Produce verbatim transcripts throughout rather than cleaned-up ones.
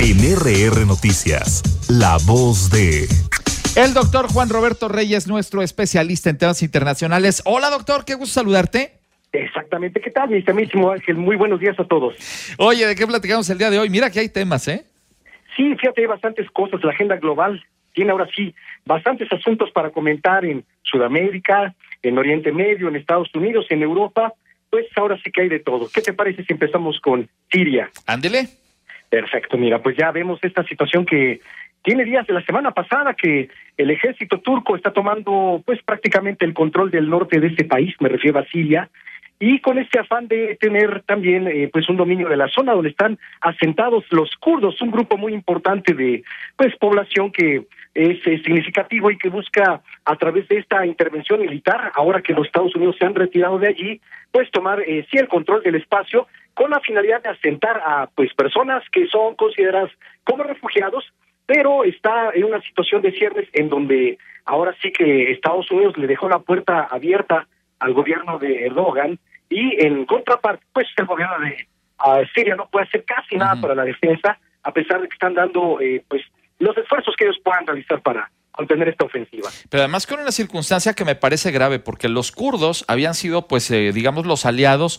En R R Noticias, la voz de... El doctor Juan Roberto Reyes, nuestro especialista en temas internacionales. Hola, doctor, qué gusto saludarte. Exactamente, ¿qué tal, mi estimísimo Ángel? Muy buenos días a todos. Oye, ¿de qué platicamos el día de hoy? Mira que hay temas, ¿eh? Sí, fíjate, hay bastantes cosas. La agenda global tiene ahora sí bastantes asuntos para comentar en Sudamérica, en Oriente Medio, en Estados Unidos, en Europa. Pues ahora sí que hay de todo. ¿Qué te parece si empezamos con Siria? Ándele. Perfecto, mira, pues ya vemos esta situación que tiene días de la semana pasada que el ejército turco está tomando pues prácticamente el control del norte de este país, me refiero a Siria, y con este afán de tener también eh, pues un dominio de la zona donde están asentados los kurdos, un grupo muy importante de pues población que es, es significativo y que busca a través de esta intervención militar, ahora que los Estados Unidos se han retirado de allí, pues tomar eh, sí el control del espacio con la finalidad de asentar a pues personas que son consideradas como refugiados, pero está en una situación de cierres en donde ahora sí que Estados Unidos le dejó la puerta abierta al gobierno de Erdogan y en contraparte, pues el gobierno de uh, Siria no puede hacer casi nada uh-huh. para la defensa, a pesar de que están dando eh, pues los esfuerzos que ellos puedan realizar para contener esta ofensiva. Pero además con una circunstancia que me parece grave, porque los kurdos habían sido, pues, eh, digamos, los aliados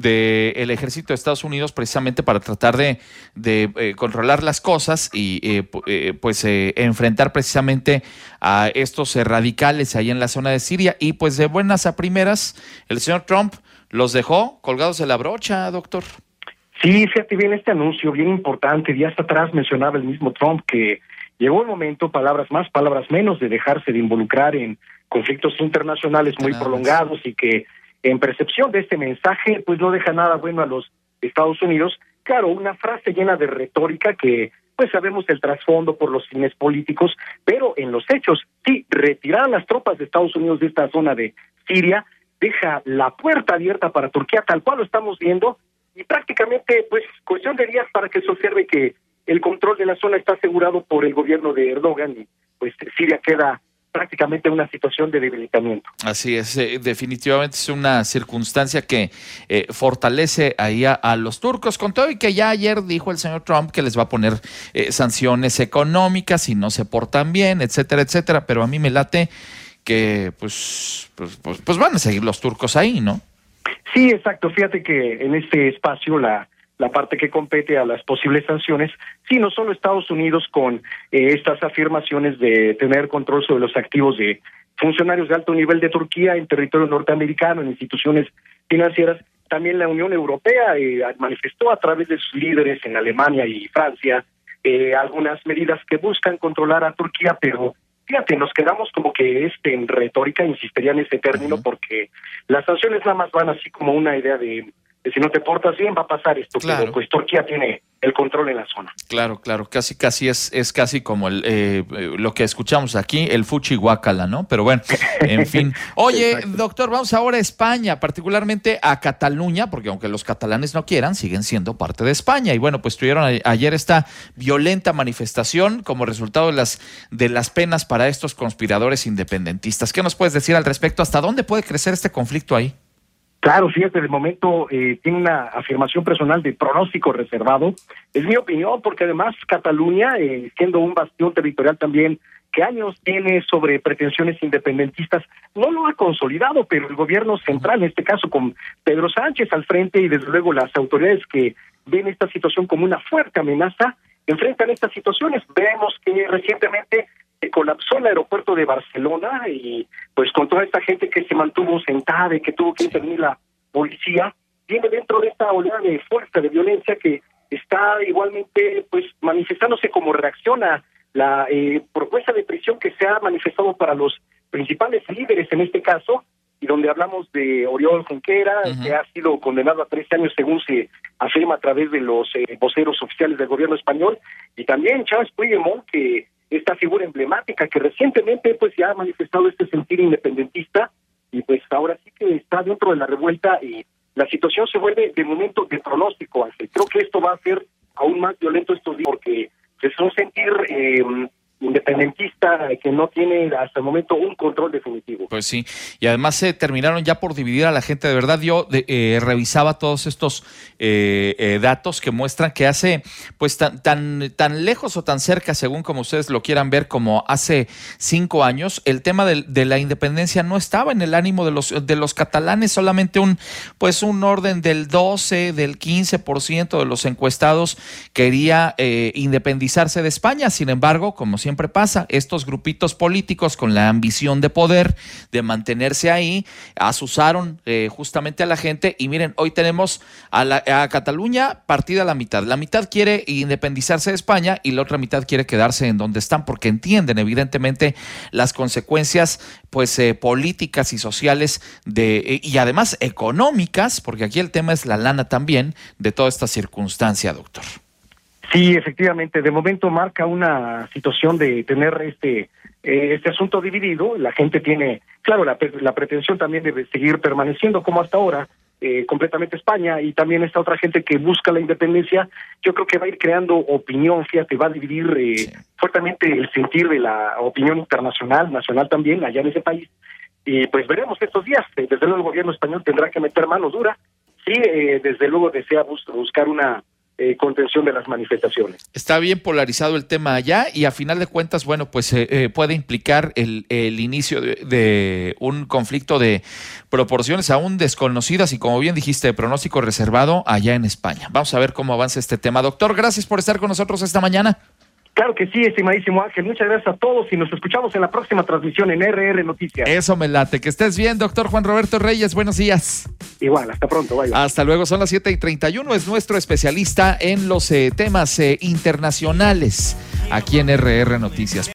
del ejército de Estados Unidos precisamente para tratar de, de eh, controlar las cosas y, eh, eh, pues, eh, enfrentar precisamente a estos eh, radicales ahí en la zona de Siria. Y, pues, de buenas a primeras, el señor Trump los dejó colgados de la brocha, doctor. Sí, fíjate bien este anuncio, bien importante. Días atrás mencionaba el mismo Trump que llegó el momento, palabras más, palabras menos, de dejarse de involucrar en conflictos internacionales muy claro. prolongados y que en percepción de este mensaje pues no deja nada bueno a los Estados Unidos. Claro, una frase llena de retórica que pues sabemos el trasfondo por los fines políticos, pero en los hechos, sí, retirar a las tropas de Estados Unidos de esta zona de Siria deja la puerta abierta para Turquía, tal cual lo estamos viendo, y prácticamente pues cuestión de días para que se observe que el control de la zona está asegurado por el gobierno de Erdogan y pues Siria queda prácticamente en una situación de debilitamiento. Así es, eh, definitivamente es una circunstancia que eh, fortalece ahí a, a los turcos, con todo y que ya ayer dijo el señor Trump que les va a poner eh, sanciones económicas si no se portan bien, etcétera, etcétera, pero a mí me late que pues, pues, pues, pues van a seguir los turcos ahí, ¿no? Sí, exacto, fíjate que en este espacio la la parte que compete a las posibles sanciones, sí, no solo Estados Unidos con eh, estas afirmaciones de tener control sobre los activos de funcionarios de alto nivel de Turquía en territorio norteamericano, en instituciones financieras, también la Unión Europea eh, manifestó a través de sus líderes en Alemania y Francia eh, algunas medidas que buscan controlar a Turquía, pero fíjate, nos quedamos como que este en retórica, insistiría en ese término, uh-huh. porque las sanciones nada más van así como una idea de que si no te portas bien va a pasar esto, claro. pero pues Turquía tiene el control en la zona. Claro, claro, casi casi es es casi como el eh, lo que escuchamos aquí, el fuchi guácala, ¿no? Pero bueno, en fin. Oye, exacto. Doctor, vamos ahora a España, particularmente a Cataluña, porque aunque los catalanes no quieran, siguen siendo parte de España. Y bueno, pues tuvieron a, ayer esta violenta manifestación como resultado de las de las penas para estos conspiradores independentistas. ¿Qué nos puedes decir al respecto? ¿Hasta dónde puede crecer este conflicto ahí? Claro, fíjate, de momento eh, tiene una afirmación personal de pronóstico reservado. Es mi opinión, porque además Cataluña, eh, siendo un bastión territorial también que años tiene sobre pretensiones independentistas, no lo ha consolidado, pero el gobierno central, en este caso con Pedro Sánchez al frente y desde luego las autoridades que ven esta situación como una fuerte amenaza, enfrentan estas situaciones. Vemos que recientemente se colapsó el aeropuerto de Barcelona y pues con toda esta gente que se mantuvo sentada y que tuvo que intervenir la policía, viene dentro de esta oleada de fuerza, de violencia que está igualmente pues manifestándose como reacción a la eh, propuesta de prisión que se ha manifestado para los principales líderes en este caso, y donde hablamos de Oriol Junquera, uh-huh. que ha sido condenado a trece años según se afirma a través de los eh, voceros oficiales del gobierno español, y también Charles Puigdemont, que esta figura emblemática que recientemente pues ya ha manifestado este sentir independentista y pues ahora sí que está dentro de la revuelta y la situación se vuelve de momento de pronóstico, Ángel. Creo que esto va a ser aún más violento estos días porque es un sentir eh, independentista que no tiene hasta el momento un control definitivo. Pues sí, y además se terminaron ya por dividir a la gente, de verdad. Yo de, eh, revisaba todos estos eh, eh, datos que muestran que hace, pues tan, tan, tan lejos o tan cerca, según como ustedes lo quieran ver, como hace cinco años, el tema de, de la independencia no estaba en el ánimo de los, de los catalanes, solamente un, pues un orden del doce, del quince por ciento de los encuestados quería eh, independizarse de España. Sin embargo, como siempre siempre pasa, estos grupitos políticos con la ambición de poder, de mantenerse ahí, asusaron eh, justamente a la gente. Y miren, hoy tenemos a, la, a Cataluña partida a la mitad. La mitad quiere independizarse de España y la otra mitad quiere quedarse en donde están, porque entienden evidentemente las consecuencias pues eh, políticas y sociales de eh, y además económicas, porque aquí el tema es la lana también de toda esta circunstancia, doctor. Sí, efectivamente, de momento marca una situación de tener este eh, este asunto dividido. La gente tiene, claro, la, la pretensión también de seguir permaneciendo como hasta ahora, eh, completamente España, y también esta otra gente que busca la independencia. Yo creo que va a ir creando opinión, fíjate, va a dividir eh, sí. fuertemente el sentir de la opinión internacional, nacional también, allá en ese país. Y pues veremos estos días. Desde luego el gobierno español tendrá que meter mano dura. Sí, eh, desde luego desea bus buscar una Eh, contención de las manifestaciones. Está bien polarizado el tema allá y a final de cuentas, bueno, pues eh, eh, puede implicar el, el inicio de, de un conflicto de proporciones aún desconocidas y, como bien dijiste, de pronóstico reservado allá en España. Vamos a ver cómo avanza este tema. Doctor, gracias por estar con nosotros esta mañana. Claro que sí, estimadísimo Ángel. Muchas gracias a todos y nos escuchamos en la próxima transmisión en R R Noticias. Eso me late. Que estés bien, doctor Juan Roberto Reyes. Buenos días. Igual, hasta pronto. Bye, bye. Hasta luego. Son las siete y treinta y uno. Es nuestro especialista en los eh, temas eh, internacionales aquí en R R Noticias.